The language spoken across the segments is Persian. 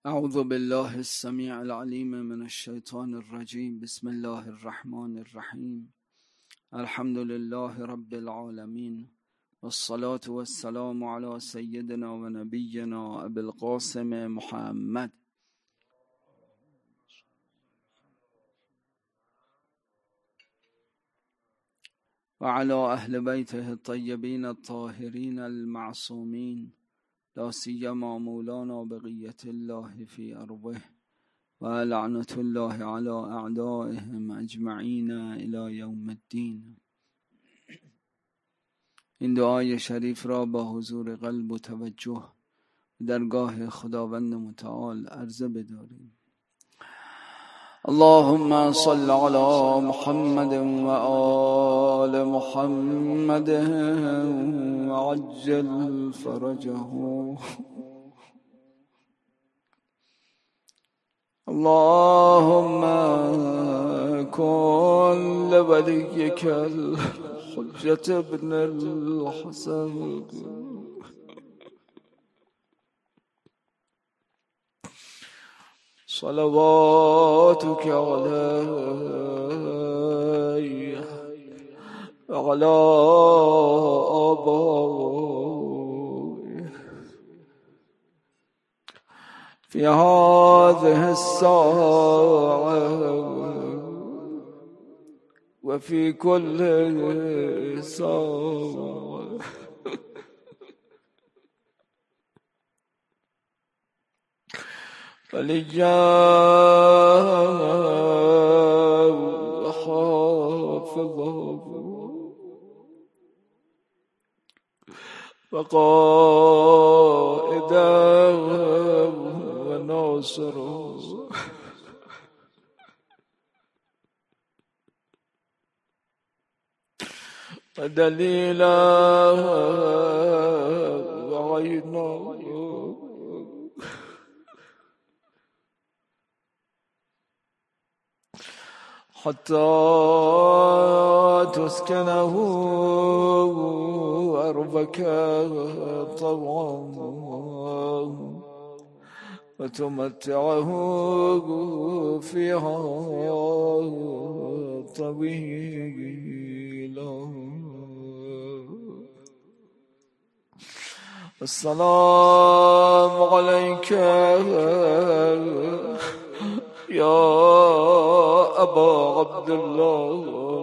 اعوذ بالله السمیع العلیم من الشیطان الرجیم. بسم الله الرحمن الرحیم. الحمد لله رب العالمین والصلاة والسلام على سیدنا و نبینا ابی القاسم محمد و على اهل بیته الطیبین الطاهرین المعصومین، لا سیما مولانا بقیة الله فی ارضه و لعنت الله علی اعدائهم اجمعین الی یوم الدین. این دعای شریف را با حضور قلب و توجه درگاه خداوند متعال عرضه بداریم. اللهم صل على محمد و آل محمد وعجل فرجه. اللهم كن لوليك الحجة ابن الحسن صلواتك عليه وعلى آبائه في هذه الساعة وفي كل ساعة. وليا وحافظه وقائدا وناصره ودليلا وعينا حتى تسكنه أرضك طوعا وتمتعه فيها طويلا. السلام عليك يا أبا عبد الله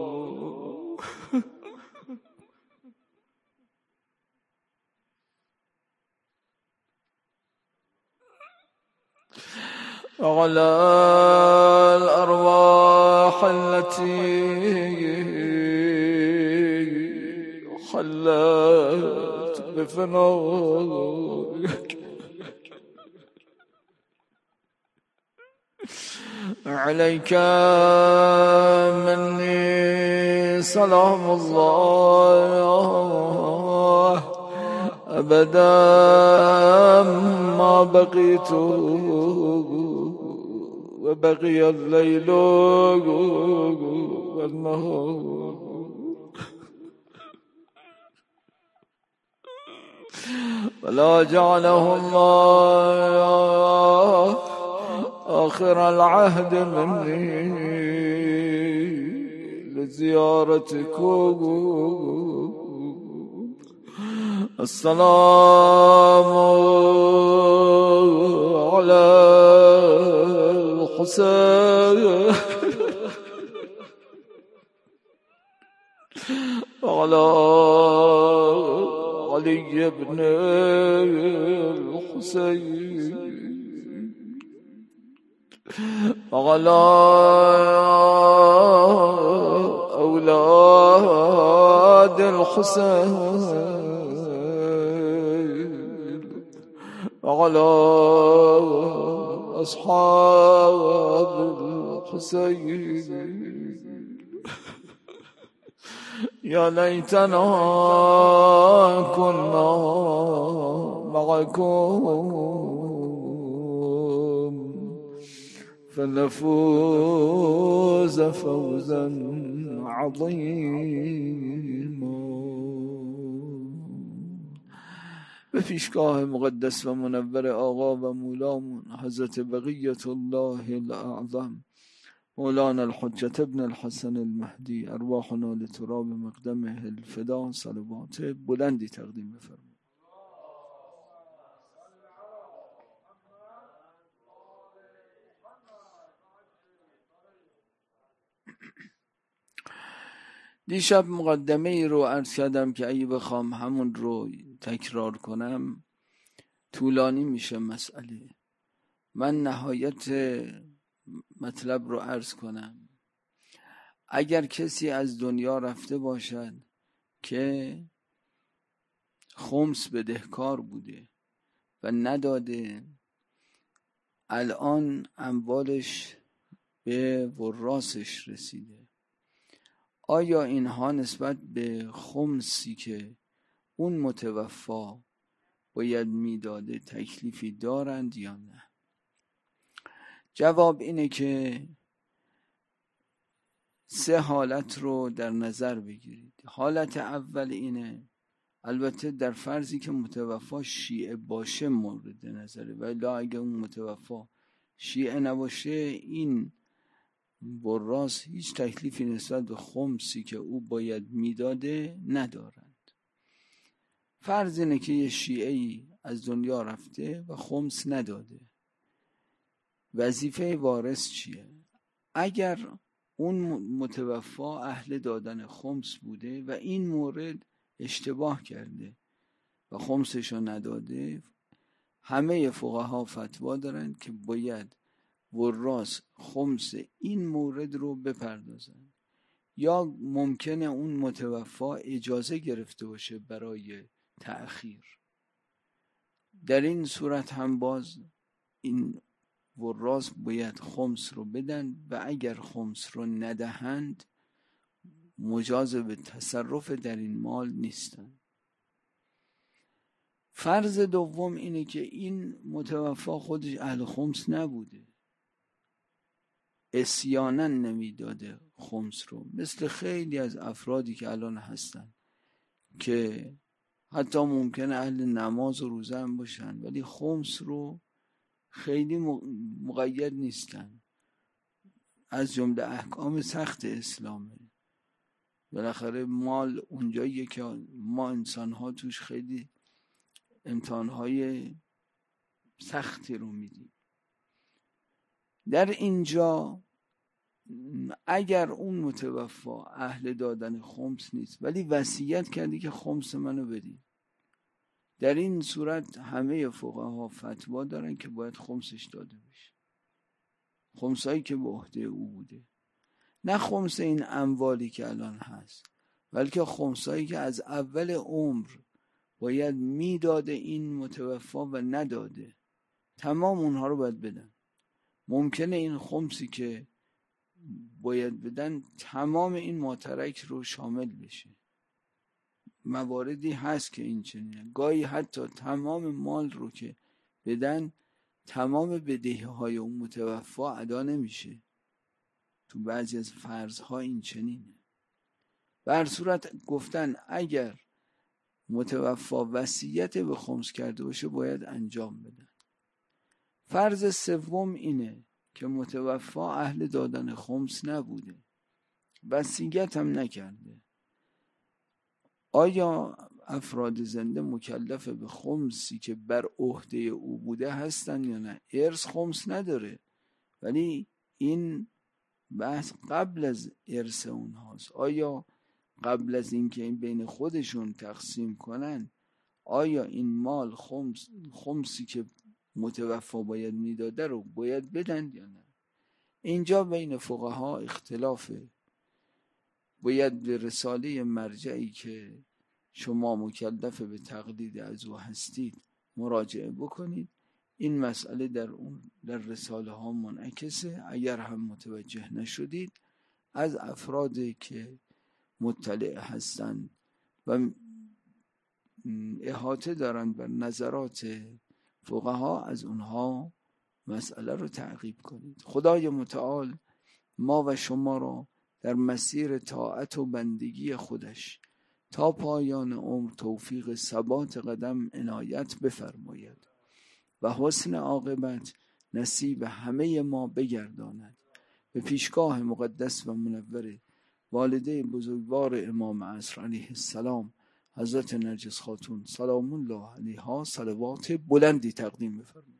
وعلى الأرواح التي خلت بفنائك عليك مني سلام الله أبدا ما بقيت وبقي الليل والنهار ولا جعله الله آخر العهد مني لزيارتكم. السلام على الحسين وعلى علي بن الحسين وعلى أولاد الحسين وعلى أصحاب الحسين. يا ليتنا كنا معكم فنفوز فوزا عظيما. به پیشگاه مقدس و منور آقا و مولامون حضرت بقیت الله الاعظم مولانا الحجة ابن الحسن المهدی، ارواحنا لتراب مقدمه الفدا، صلوات بلندی تقدیم بفرمایید. دیشب مقدمه ای رو عرض کردم که اگه بخوام همون رو تکرار کنم طولانی میشه مسئله. من نهایت مطلب رو عرض کنم. اگر کسی از دنیا رفته باشد که خمس بدهکار بوده و نداده، الان اموالش به وراسش رسیده، آیا اینها نسبت به خمسی که اون متوفا باید میداده تکلیفی دارند یا نه؟ جواب اینه که 3 حالت رو در نظر بگیرید. حالت اول اینه، البته در فرضی که متوفا شیعه باشه مورد نظره، ولی اگه اون متوفا شیعه نباشه این براس هیچ تکلیفی نسبت به خمسی که او باید میداده ندارند. فرض اینه که یه شیعه‌ای از دنیا رفته و خمس نداده، وظیفه وارث چیه؟ اگر اون متوفا اهل دادن خمس بوده و این مورد اشتباه کرده و خمسشو نداده، همه فقها فتوا دارند که باید وراث خمس این مورد رو بپردازن، یا ممکنه اون متوفا اجازه گرفته باشه برای تأخیر. در این صورت هم باز این وراث باید خمس رو بدن و اگر خمس رو ندهند مجاز به تصرف در این مال نیستند. فرض دوم اینه که این متوفا خودش اهل خمس نبوده، عصیاناً نمیداده خمس رو، مثل خیلی از افرادی که الان هستن که حتی ممکنه اهل نماز و روزه هم باشن ولی خمس رو خیلی مقید نیستن، از جمله احکام سخت اسلامه. بالاخره مال اونجاییه که ما انسان‌ها توش خیلی امتحان‌های سختی رو میدیم. در اینجا اگر اون متوفا اهل دادن خمس نیست ولی وصیت کردی که خمس منو بدی، در این صورت همه فقها فتوا دارن که باید خمسش داده بشه، خمسایی که به عهده او بوده، نه خمس این اموالی که الان هست، بلکه خمسایی که از اول عمر باید میداده این متوفا و نداده، تمام اونها رو باید بدن. ممکنه این خمسی که باید بدن تمام این ماترک رو شامل بشه، مواردی هست که این چنینه، گاهی حتی تمام مال رو که بدن تمام بدهی‌های اون متوفا ادا نمیشه، تو بعضی از فرضها این چنینه. به هر صورت گفتن اگر متوفا وصیت به خمس کرده باشه باید انجام بدن. فرض سوم اینه که متوفا اهل دادن خمس نبوده، وصیت هم نکرده، آیا افراد زنده مکلف به خمسی که بر عهده او بوده هستن یا نه؟ ارث خمس نداره ولی این بحث قبل از ارث اونهاست. آیا قبل از اینکه این بین خودشون تقسیم کنن آیا این مال خمسی که متوفا باید میداده رو باید بدن یا نه؟ اینجا بین فقها اختلافه. باید به رساله مرجعی که شما مکلف به تقلید از او هستید مراجعه بکنید. این مسئله در رساله ها منعکسه. اگر هم متوجه نشدید از افرادی که مطلع هستند و احاطه دارند بر نظرات فقها از اونها مسئله رو تعقیب کنید. خدای متعال ما و شما را در مسیر طاعت و بندگی خودش تا پایان عمر توفیق ثبات قدم عنایت بفرماید و حسن عاقبت نصیب همه ما بگرداند. به پیشگاه مقدس و منور والده بزرگوار امام عصر علیه السلام حضرت نرگس خاتون سلام الله علیها صلوات بلندی تقدیم بفرمایید.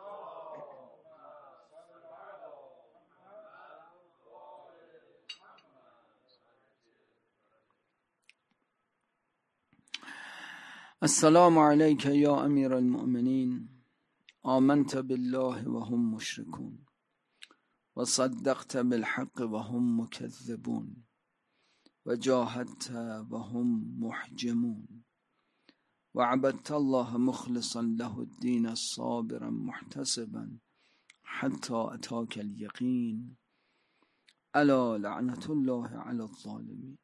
السلام علیک یا امیر المؤمنین آمنت بالله و هم مشرکون و صدقت بالحق و هم مکذبون و جاهدت و هم محجمون و عبدت الله مخلصا له الدین صابرا محتسبا حتی اتاک الیقین الا لعنت الله علی الظالمین.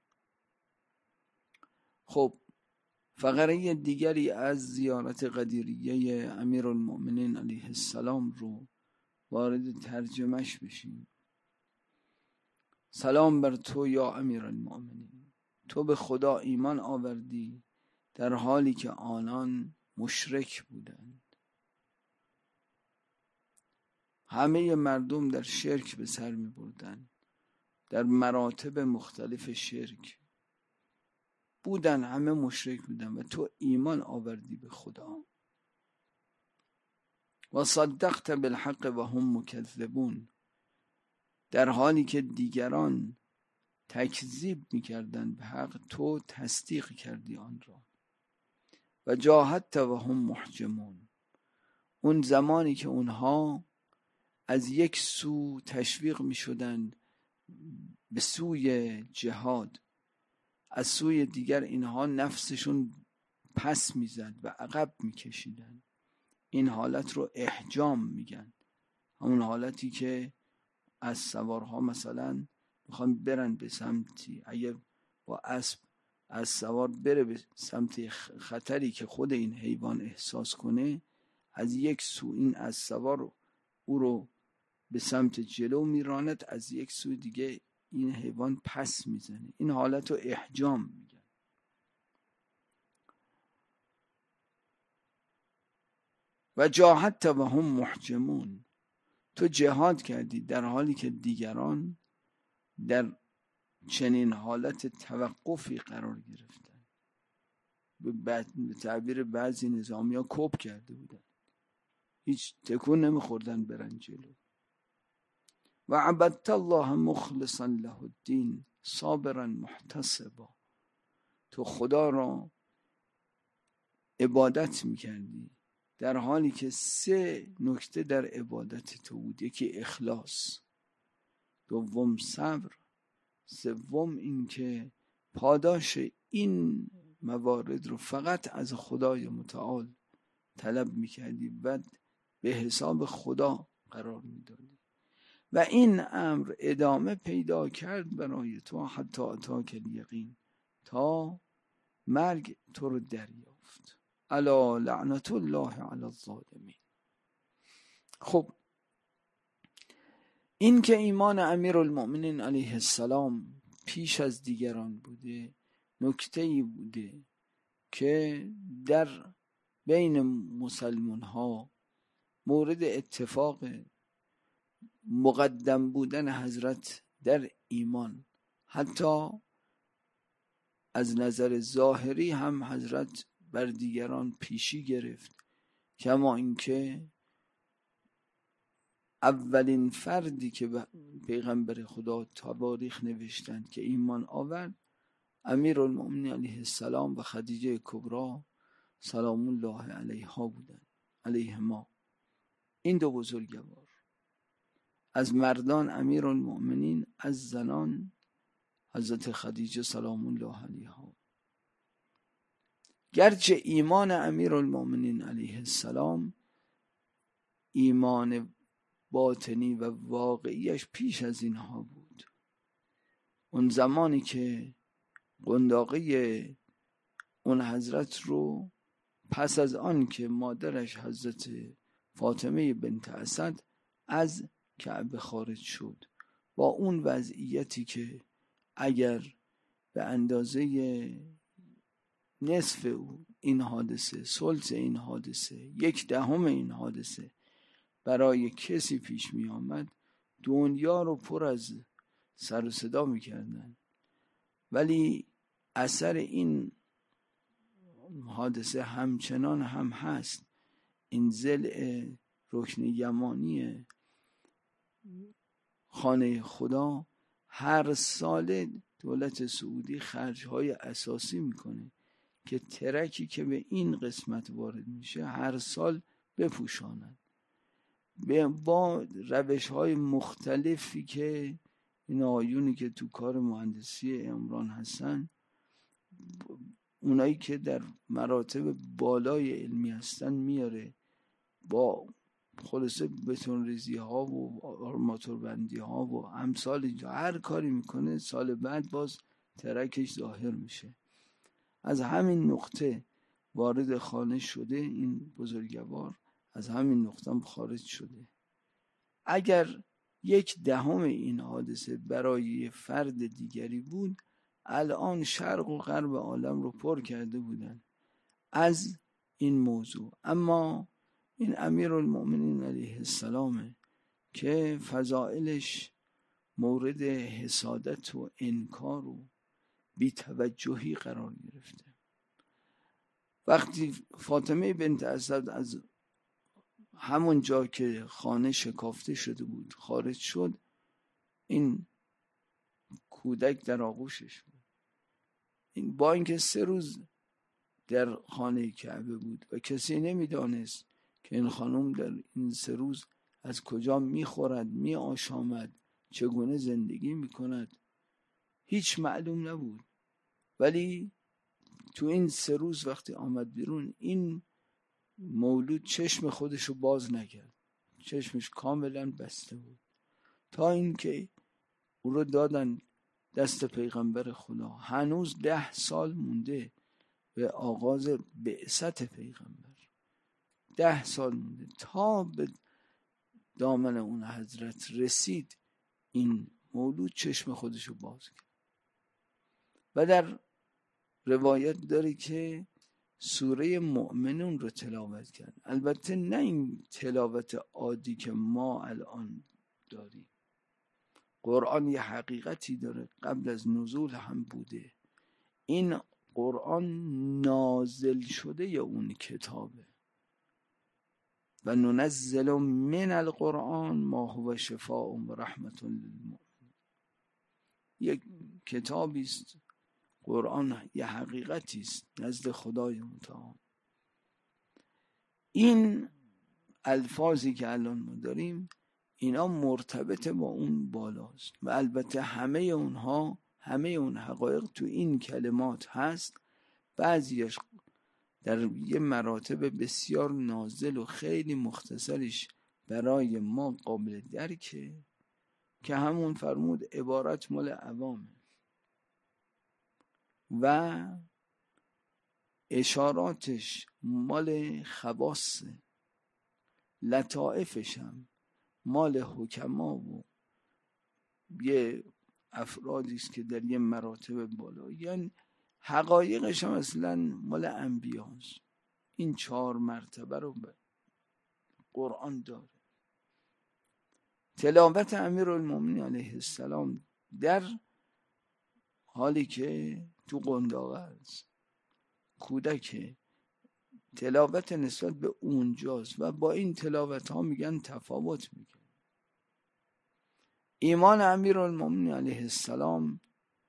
خب فقره دیگری از زیارت قدیریه امیرالمؤمنین علیه السلام رو وارد ترجمهش بشیم. سلام بر تو یا امیرالمؤمنین، تو به خدا ایمان آوردی در حالی که آنان مشرک بودند. همه مردم در شرک به سر می بردند، در مراتب مختلف شرک بودن، همه مشرک بودن و تو ایمان آوردی به خدا. و صدقت بالحق و هم مکذبون، در حالی که دیگران تکذیب میکردند به حق تو تصدیق کردی آن را. و جاهدت و هم محجمون، اون زمانی که اونها از یک سو تشویق میشدند به سوی جهاد، از سوی دیگر اینها نفسشون پس میزد و عقب میکشیدن. این حالت رو احجام میگن، همون حالتی که از سوارها مثلا میخوان برن به سمتی، اگه با اسب از سوار بره به سمت خطری که خود این حیوان احساس کنه، از یک سو این از سوار او رو به سمت جلو میراند، از یک سو دیگه این حیوان پس میزنه. این حالت رو احجام میگن. و جاهدت و هم محجمون، تو جهاد کردی در حالی که دیگران در چنین حالت توقفی قرار گرفتن. به تعبیر بعضی نظامی ها کوب کرده بودن، هیچ تکون نمیخوردن برن جلو. و عبدت الله مخلصا له الدین صابرا محتسبا، تو خدا را عبادت میکردی در حالی که 3 نکته در عبادت تو بود. یکی اخلاص، دوم صبر، سوم این که پاداش این موارد رو فقط از خدای متعال طلب میکردی و به حساب خدا قرار میدادی. و این امر ادامه پیدا کرد برای تو حتی اتاک الیقین، تا مرگ تو رو دریافت. الا لعنت الله علی الظالمین. خب این که ایمان امیرالمؤمنین علیه السلام پیش از دیگران بوده، نکته‌ای بوده که در بین مسلمان ها مورد اتفاق مقدم بودن حضرت در ایمان، حتی از نظر ظاهری هم حضرت بر دیگران پیشی گرفت. کما اینکه اولین فردی که پیغمبر خدا تواریخ نوشتند که ایمان آورد امیرالمؤمنین علیه السلام و خدیجه کبری سلام الله علیها بودند، علیهما. این 2 بزرگوار، از مردان امیرالمؤمنین، از زنان حضرت خدیجه سلام الله علیها. گرچه ایمان امیرالمؤمنین علیه السلام ایمان باطنی و واقعیش پیش از اینها بود. اون زمانی که قنداقی اون حضرت رو پس از آن که مادرش حضرت فاطمه بنت اسد از کعبه خارج شد، با اون وضعیتی که اگر به اندازه نصف این حادثه، ثلث این حادثه، 1/10 این حادثه برای کسی پیش می آمد، دنیا رو پر از سر و صدا می کردن. ولی اثر این حادثه همچنان هم هست. این ضلع رکن یمانی خانه خدا هر سال دولت سعودی خرجهای اساسی میکنه که ترکی که به این قسمت وارد میشه هر سال بپوشاند با روش‌های مختلفی که این آقایونی که تو کار مهندسی عمران هستن، اونایی که در مراتب بالای علمی هستن میاره، با خلاصه بتون ریزی ها و آرماتور بندی ها و امثال اینجا هر کاری میکنه، سال بعد باز ترکش ظاهر میشه. از همین نقطه وارد خانه شده این بزرگوار، از همین نقطه هم خارج شده. اگر 1/10 این حادثه برای فرد دیگری بود، الان شرق و غرب عالم رو پر کرده بودن از این موضوع. اما این امیرالمؤمنین علیه السلام که فضائلش مورد حسادت و انکار و بی‌توجهی قرار گرفته. وقتی فاطمه بنت اسد از همون جا که خانه شکافته شده بود خارج شد، این کودک در آغوشش بود. این با اینکه 3 روز در خانه کعبه بود و کسی نمیدانست که این خانم در این 3 روز از کجا میخورد، میآشامد، چگونه زندگی میکند، هیچ معلوم نبود. ولی تو این 3 روز وقتی آمد بیرون، این مولود چشم خودشو باز نکرد، چشمش کاملا بسته بود، تا اینکه او رو دادن دست پیغمبر خدا. هنوز 10 سال مونده به آغاز بعثت پیغمبر، 10 سال مونده تا به دامن اون حضرت رسید. این مولود چشم خودشو باز کرد. و در روایت داره که سوره مؤمنون رو تلاوت کرد. البته نه این تلاوت عادی که ما الان داریم. قرآن یه حقیقتی داره، قبل از نزول هم بوده. این قرآن نازل شده یا اون کتابه. و ننزل من القرآن ما هو شفاء و رحمت للمؤمنین. یک کتابی است قرآن، یه حقیقتی است نزد خدای متعال. این الفاظی که الان ما داریم اینا مرتبط با اون بالاست و البته همه اون حقایق تو این کلمات هست. بعضیش در یه مراتب بسیار نازل و خیلی مختصرش برای ما قابل درکه که همون فرمود عبارت مال عوامه و اشاراتش مال خواصه، لطائفش هم مال حکما و یه افرادی است که در یه مراتب بالا، یعنی حقایقش هم اصلا مال انبیاست. این 4 مرتبه رو به قرآن داره. تلاوت امیرالمومنین علیه السلام در حالی که تو قنداقه است، کودک، تلاوت نسبت به اونجاست و با این تلاوت ها میگن تفاوت میکنه. ایمان امیرالمومنین علیه السلام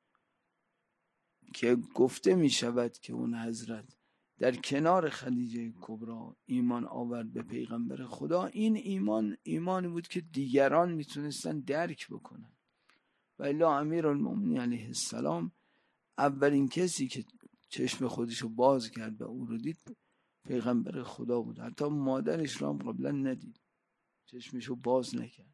که گفته میشود که اون حضرت در کنار خدیجه کبرا ایمان آورد به پیغمبر خدا، این ایمانی بود که دیگران میتونستن درک بکنن. و الا امیرالمومنین علیه السلام اولین کسی که چشم خودشو باز کرد و او رو دید پیغمبر خدا بود. حتی مادرش رو هم قبلا ندید، چشمشو باز نکرد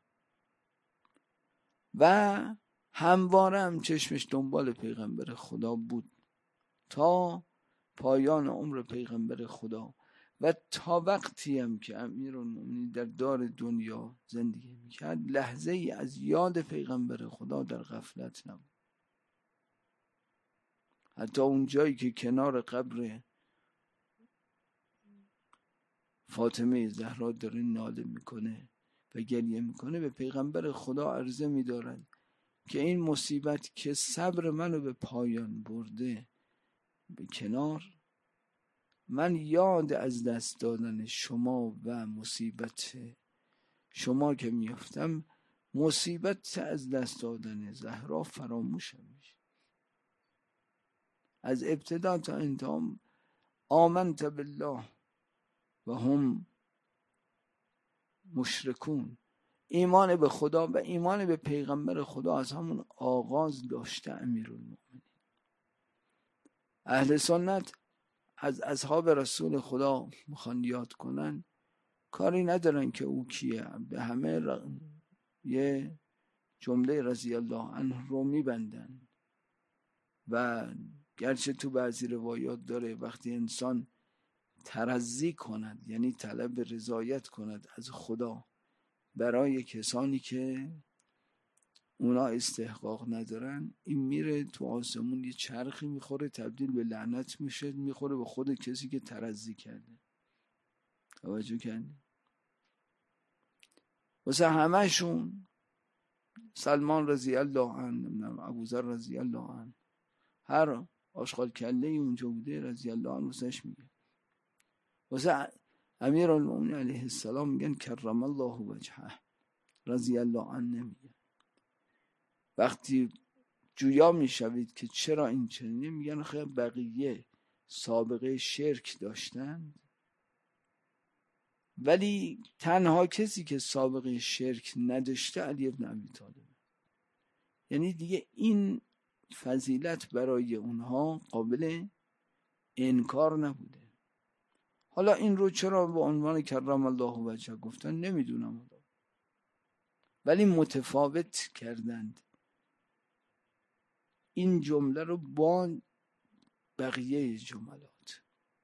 و همواره هم چشمش دنبال پیغمبر خدا بود تا پایان عمر پیغمبر خدا و تا وقتی هم که امیرالمومنین در دار دنیا زندگی میکرد لحظه ای از یاد پیغمبر خدا در غفلت نبود. حتی اون جایی که کنار قبر فاطمه زهرا داره ناله میکنه و گریه میکنه، به پیغمبر خدا عرضه میدارد که این مصیبت که صبر منو به پایان برده به کنار، من یاد از دست دادن شما و مصیبت شما که میافتم، مصیبت از دست دادن زهرا فراموشم میشه. از ابتدا تا انتها آمنت بالله و هم مشرکون، ایمان به خدا و ایمان به پیغمبر خدا از همون آغاز داشته امیرالمومنین. اهل سنت از اصحاب رسول خدا میخوان یاد کنن، کاری ندارن که او کیه، به همه یه جمله رضی الله عنه رو میبندن و گرچه تو بعضی روایات داره وقتی انسان ترضی کند، یعنی طلب رضایت کند از خدا برای کسانی که اونا استحقاق ندارن، این میره تو آسمون یه چرخی میخوره تبدیل به لعنت میشه، میخوره به خود کسی که ترضی کرده. توجه کردی؟ واسه همهشون سلمان رضی الله عنه، ابوذر رضی الله عنه، هر آشغال کله اونجا بوده رضی الله عنه واسهش میگه. واسه امیرالمومنین علیه السلام میگن کرم الله وجهه رضی الله عنه نمیگن. وقتی جویا میشوید که چرا این چنینه، میگن خیلی بقیه سابقه شرک داشتند ولی تنها کسی که سابقه شرک نداشته علی ابن ابی طالب، یعنی دیگه این فضیلت برای اونها قابل انکار نبوده. حالا این رو چرا به عنوان کرم الله وجهه گفتن نمیدونم، ولی متفاوت کردند این جمله رو با بقیه جملات.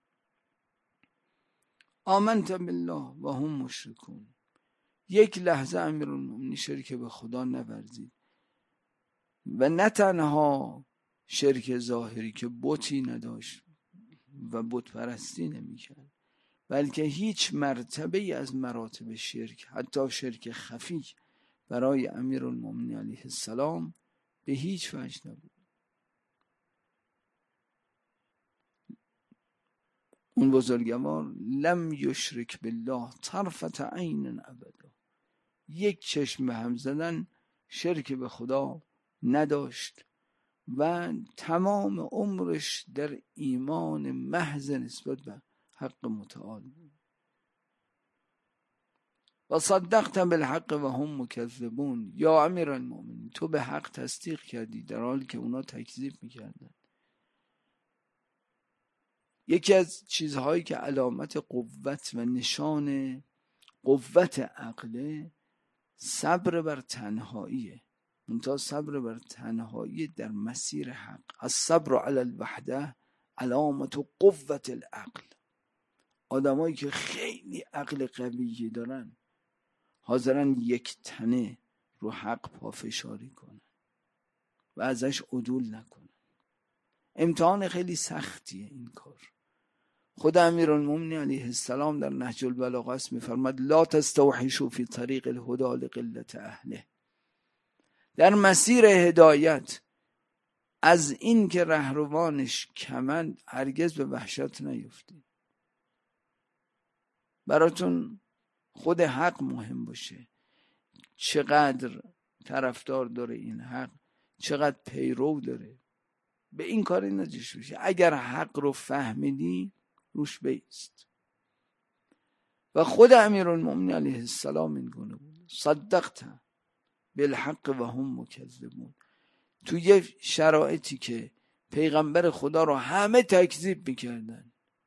آمنت بالله و هم مشرکون، یک لحظه امیرالمومنین شرک به خدا نورزید و نه تنها شرک ظاهری که بتی نداشت و بت پرستی نمی‌کرد، بلکه هیچ مرتبه از مراتب شرک، حتی شرک خفی، برای امیرالمومنین علیه السلام به هیچ وجه نبود. اون بزرگوار لم یشرک بالله طرفت عین ابدا، یک چشم به هم زدن شرک به خدا نداشت و تمام عمرش در ایمان محض نسبت به حق متعال بود. و صدقت بالحق و هم مکذبون، یا امیرالمومنین تو به حق تصدیق کردی در حالی که اونا تکذیب میکردن. یکی از چیزهایی که علامت قوت و نشان قوت عقله صبر بر تنهاییه، منتها صبر بر تنهایی در مسیر حق. الصبر علی الوحده علامت قوت العقل. آدمایی که خیلی عقل قوی دارن حاضرن یک تنه رو حق پافشاری کنن و ازش عدول نکنن. امتحان خیلی سختیه این کار. خود امیرالمومنین علیه السلام در نهج البلاغه میفرماد لا تستوحشوا فی طریق الهدى لقلة اهله، در مسیر هدایت از این که رهروانش کمند هرگز به وحشت نیفتید. براتون خود حق مهم باشه، چقدر طرفدار داره این حق، چقدر پیرو داره، به این کاری نجش بشه. اگر حق رو فهمیدی روش بیست. و خود امیرالمومنین علیه السلام این گونه بود، صدقت بالحق و هم مکذبون. تو یه شرایطی که پیغمبر خدا رو همه تکذیب میکردن،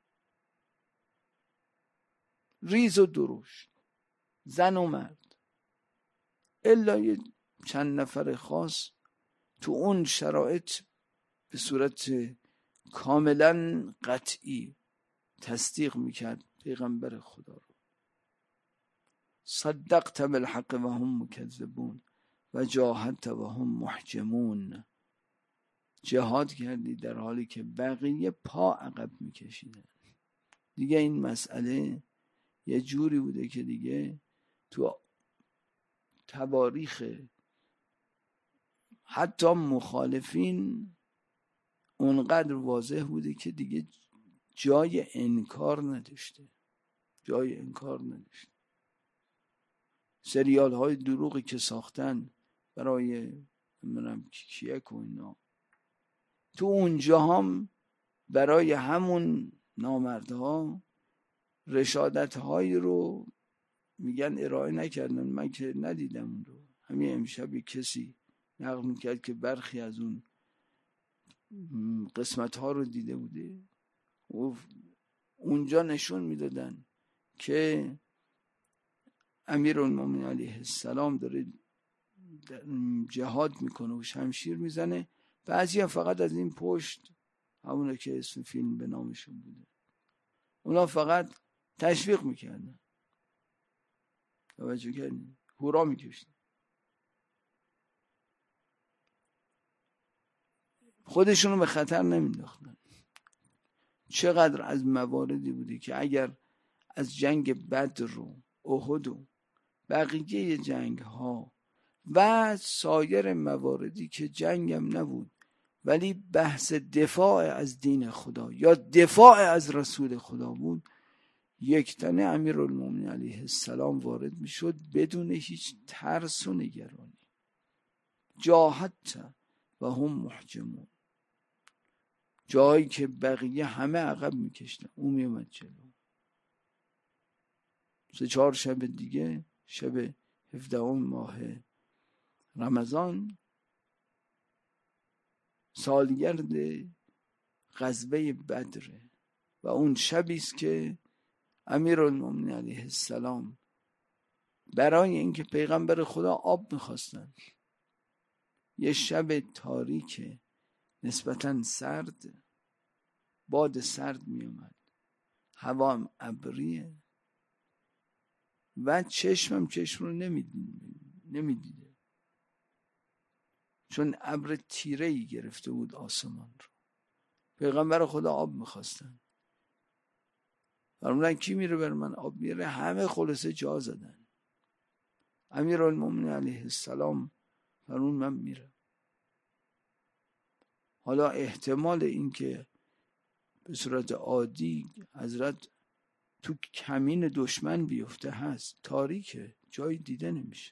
ریز و درشت، زن و مرد، الا یه چند نفر خاص، تو اون شرایط به صورت کاملا قطعی تصدیق میکرد پیغمبر خدا رو. صدقت بالحق و هم مکذبون و جاهدت و هم محجمون. جهاد کردی در حالی که بقیه پا عقب میکشیدن. دیگه این مسئله یه جوری بوده که دیگه تو تواریخ حتی مخالفین اونقدر واضح بوده که دیگه جای انکار نداشته. سریال های دروغی که ساختن برای کیک و اینا، تو اونجا هم برای همون نامردها رشادت هایی رو میگن ارائه نکردن. من که ندیدم اون رو. همین امشب کسی نقل میکرد که برخی از اون قسمت ها رو دیده بوده و اونجا نشون میدادن که امیرالمومنین علیه السلام داره جهاد میکنه و شمشیر میزنه. بعضی فقط از این پشت، همونه که اسم فیلم به نامشون بوده، اونا فقط تشویق میکردن، توجه کردین، هورا میکشتن، خودشونو به خطر نمینداختن. چقدر از مواردی بوده که اگر از جنگ بدر و احد و بقیه جنگ ها و سایر مواردی که جنگ هم نبود ولی بحث دفاع از دین خدا یا دفاع از رسول خدا بود، یک تنه امیرالمومنین علیه السلام وارد میشد بدون هیچ ترس و نگرانی. جاهدت و هم محجمون، جایی که بقیه همه عقب میکشتن اون میومد جلو. 3-4 شب دیگه، شب 17 ماه رمضان، سالگرد غزوه بدره و اون شبی است که امیرالمومنین علیه السلام برای اینکه پیغمبر خدا آب میخواستن، یه شب تاریک نسبتاً سرد، باد سرد میومد، هوا هم ابریه و چشم رو نمیدیده چون ابر تیره‌ای گرفته بود آسمان رو. پیغمبر خدا آب میخواستن، فرمودن کی میره بر من آب میره؟ همه خلاصه جا زدن. امیرالمومنین علیه السلام فرمود من میرم. حالا احتمال این که به صورت عادی حضرت تو کمین دشمن بیفته هست، تاریکه، جایی دیده نمیشه.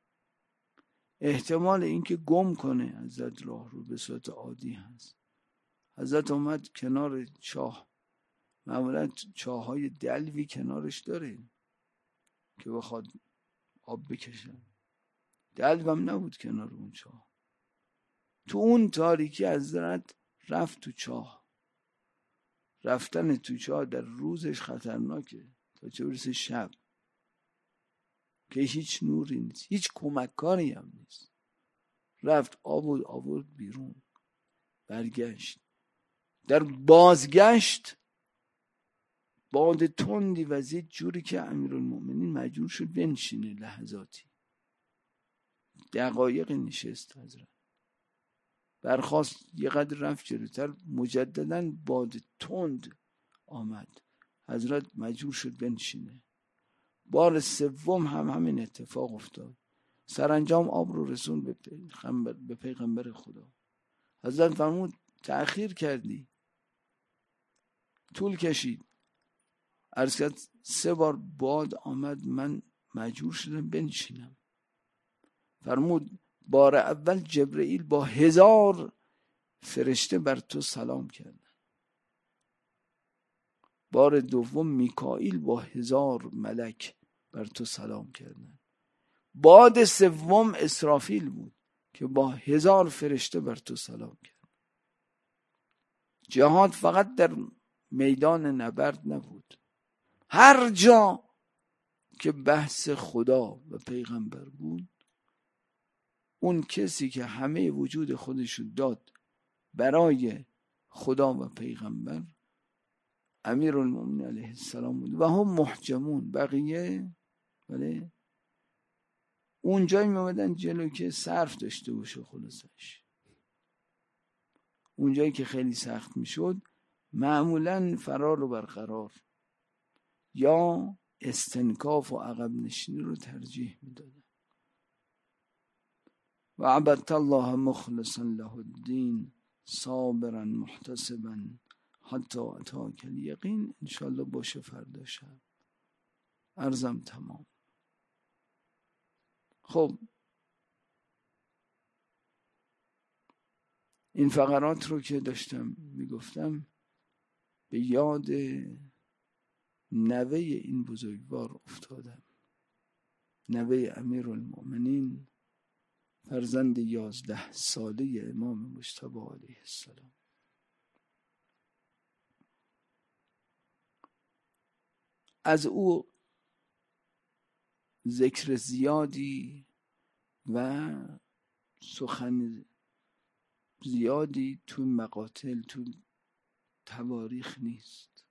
احتمال این که گم کنه حضرت راه رو به صورت عادی هست. حضرت اومد کنار چاه، معمولا چاهای دلوی کنارش داره که بخواد آب بکشن، دلو هم نبود کنار اون چاه. تو اون تاریکی حضرت رفت تو چاه. رفتن تو چاه در روزش خطرناکه، تا چه برسه شب که هیچ نوری نیست، هیچ کمککاری هم نیست. رفت آورد بیرون، برگشت. در بازگشت باد تندی وزید جوری که امیرالمومنین مجبور شد بنشینه لحظاتی. دقایق نشست حضرت، برخاست یه قدر رفت جلوتر، مجددا باد تند آمد، حضرت مجبور شد بنشینه. بار سوم هم همین اتفاق افتاد. سرانجام آب رو رسون به پیغمبر خدا. حضرت فرمود تأخیر کردی، طول کشید. عرض کرد 3 بار باد آمد، من مجبور شدم بنشینم. فرمود بار اول جبرئیل با 1000 فرشته بر تو سلام کردن. بار دوم میکائیل با 1000 ملک بر تو سلام کردن. باد سوم اسرافیل بود که با 1000 فرشته بر تو سلام کرد. جهاد فقط در میدان نبرد نبود، هر جا که بحث خدا و پیغمبر بود، اون کسی که همه وجود خودشو داد برای خدا و پیغمبر امیرالمومنین علیه السلام بود و هم محجمون. بقیه ولی اونجایی میامدن جلو که صرف داشته باشه خلاصش. اونجایی که خیلی سخت میشد معمولا فرار و برقرار یا استنکاف و عقب نشینی رو ترجیح میدادن. و عبدت الله مخلصا له الدین صابرا محتسبا حتی اتاک الیقین. انشالله باشه فردا شب. عرضم تمام. خب این فقرات رو که داشتم میگفتم به یاد نوه این بزرگوار افتادم، نوه امیرالمؤمنین، فرزند 11 ساله امام مجتبی علیه السلام. از او ذکر زیادی و سخن زیادی تو مقاتل تو تواریخ نیست.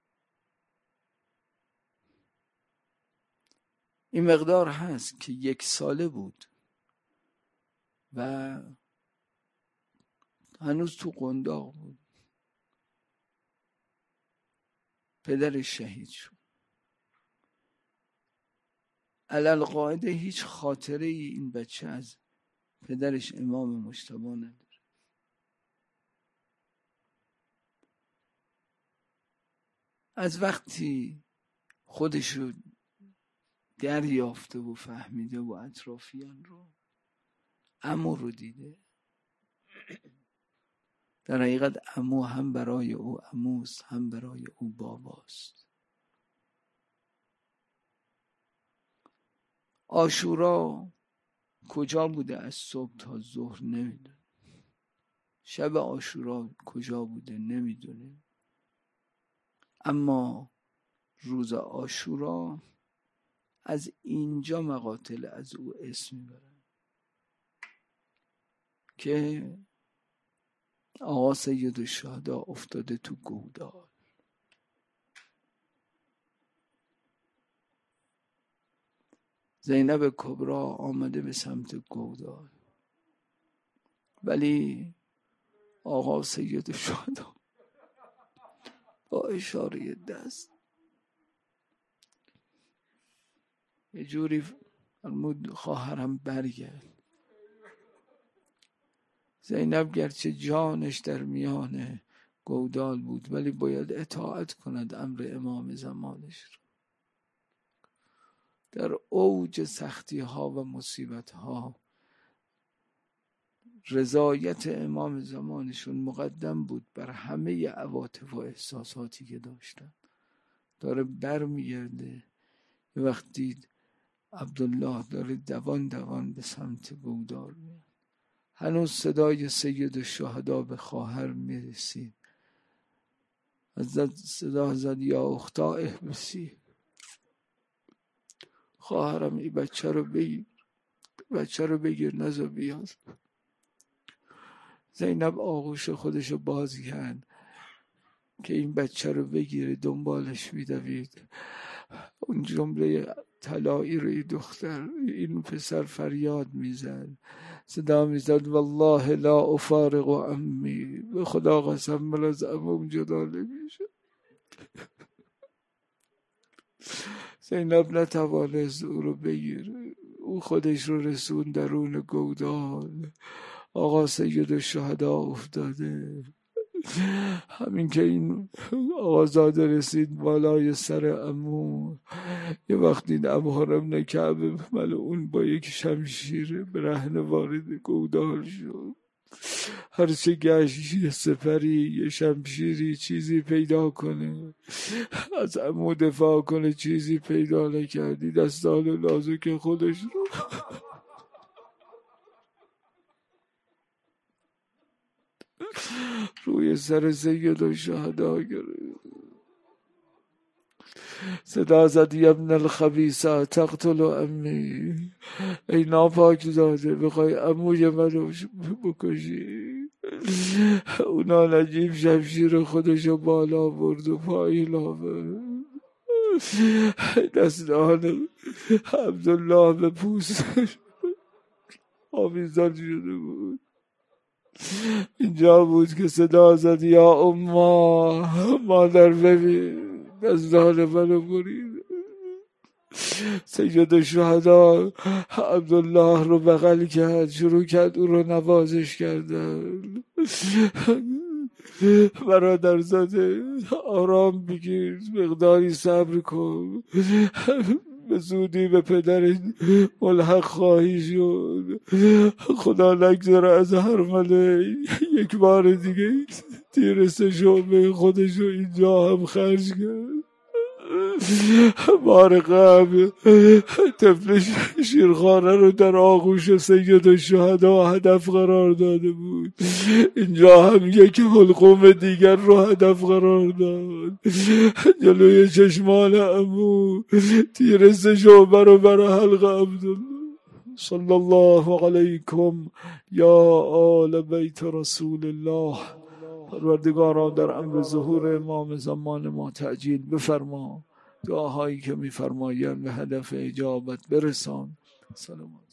این مقدار هست که 1 ساله بود و هنوز تو قنداق بود، پدرش شهید شد. علالقاعده هیچ خاطره ای این بچه از پدرش امام مجتبی نداره. از وقتی خودش رو دریافته و فهمیده و اطرافیان رو، عمو رو دیده. در حقیقت عمو هم برای او عموست هم برای او باباست. عاشورا کجا بوده از صبح تا ظهر نمیدونه. شب عاشورا کجا بوده نمیدونه. اما روز عاشورا از اینجا مقاتل از او اسم میبرن که آقا سید الشهدا افتاده تو گودال. زینب کبری آمده به سمت گودال، ولی آقا سید الشهدا با اشاره دست یه جوری فرمود خواهرم برگرد. زینب گرچه جانش در میان گودال بود ولی باید اطاعت کند امر امام زمانش رو. در اوج سختی ها و مصیبت ها رضایت امام زمانشون مقدم بود بر همه عواطف و احساساتی که داشتن. داره برمیگرده یه وقت دید عبدالله داره دوان دوان به سمت گودال میاد. هنوز صدای سید الشهدا به خواهر میرسید. صدا زد یا اختا احبسی، خواهرم این بچه رو بگیر نزا بیاد. زینب آغوش خودشو باز کرد که این بچه رو بگیره، دنبالش میدوید. اون جمله طلایی رو این پسر فریاد میزد، صدا میزد والله لا افارق عمی، به خدا قسم من از عموم جدا نمیشه. زینب نتوانست او رو بگیره. او خودش رو رسون درون گودال. آقا سید الشهدا افتاده. همین که این آقازاده رسید بالای سر عمو، یه وقت این ابوهرم ابن کعب ملعون با یک شمشیر برهنه وارد گودال شد. هرچه گشت یه سپری، یه شمشیری، چیزی پیدا کنه از عمو دفاع کنه، چیزی پیدا نکردی. دستان نازک خودش رو روی سر سید الشهدا گرفت. صدا زد ابن الخبیثه تقتل امی، ای ناپاک زاده بخوای عموی منو بکشی. اونا نجیب شمشیر خودشو بالا برد و پایین آورد. دستان عبدالله به پوستش آویزان شده بود. اینجا بود که صدا زد یا اما، مادر ببین دستان منو برید. سید الشهدا عبدالله رو بغل کرد، شروع کرد او رو نوازش کردن. برادرزاده آرام بگیر، مقداری صبر کن، به زودی به پدر ملحق خواهی شد. خدا نگذاره از هرمله یک بار دیگه تیر سه شعبه خودشو اینجا هم خرج کرد. بار قبل طفل شیرخانه رو در آغوش سید الشهدا هدف قرار داده بود، اینجا هم یک حلقوم دیگر رو هدف قرار داد. جلوی چشمان عمو تیر سه شعبه رو بر حلق عبدالله. صلی الله علیکم یا آل بیت رسول الله. پروردگارا در امر ظهور امام زمان ما تعجیل بفرما، دعاهایی که میفرمایند به هدف اجابت برسان. سلام.